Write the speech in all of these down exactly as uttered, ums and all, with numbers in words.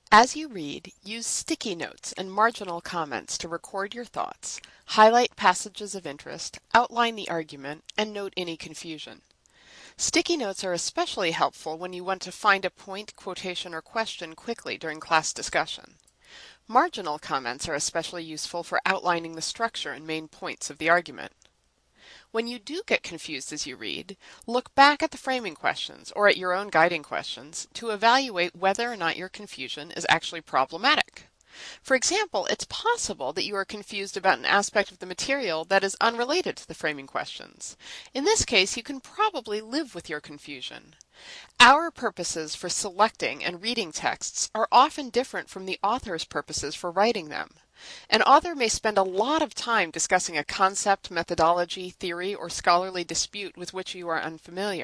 As you read, use sticky notes and marginal comments to record your thoughts, highlight passages of interest, outline the argument, and note any confusion. Sticky notes are especially helpful when you want to find a point, quotation, or question quickly during class discussion. Marginal comments are especially useful for outlining the structure and main points of the argument. When you do get confused as you read, look back at the framing questions or at your own guiding questions to evaluate whether or not your confusion is actually problematic. For example, it's possible that you are confused about an aspect of the material that is unrelated to the framing questions. In this case, you can probably live with your confusion. Our purposes for selecting and reading texts are often different from the author's purposes for writing them. An author may spend a lot of time discussing a concept, methodology, theory, or scholarly dispute with which you are unfamiliar.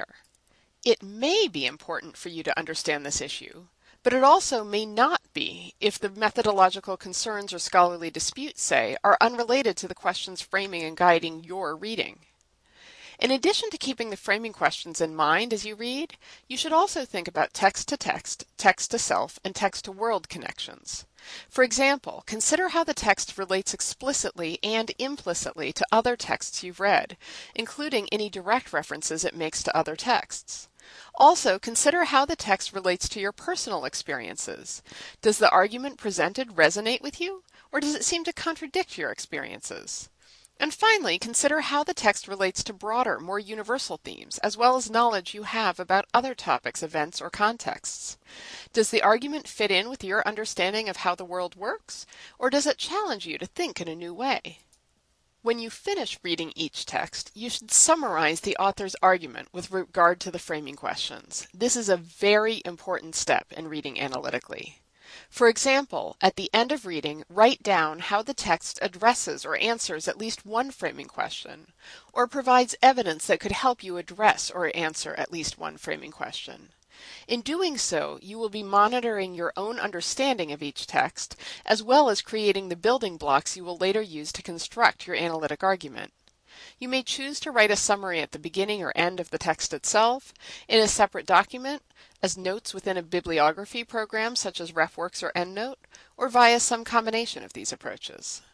It may be important for you to understand this issue, but it also may not be if the methodological concerns or scholarly disputes, say, are unrelated to the questions framing and guiding your reading. In addition to keeping the framing questions in mind as you read, you should also think about text-to-text, text-to-self, and text-to-world connections. For example, consider how the text relates explicitly and implicitly to other texts you've read, including any direct references it makes to other texts. Also, consider how the text relates to your personal experiences. Does the argument presented resonate with you, or does it seem to contradict your experiences? And finally, consider how the text relates to broader, more universal themes, as well as knowledge you have about other topics, events, or contexts. Does the argument fit in with your understanding of how the world works, or does it challenge you to think in a new way? When you finish reading each text, you should summarize the author's argument with regard to the framing questions. This is a very important step in reading analytically. For example, at the end of reading, write down how the text addresses or answers at least one framing question, or provides evidence that could help you address or answer at least one framing question. In doing so, you will be monitoring your own understanding of each text, as well as creating the building blocks you will later use to construct your analytic argument. You may choose to write a summary at the beginning or end of the text itself, in a separate document, as notes within a bibliography program such as RefWorks or EndNote, or via some combination of these approaches.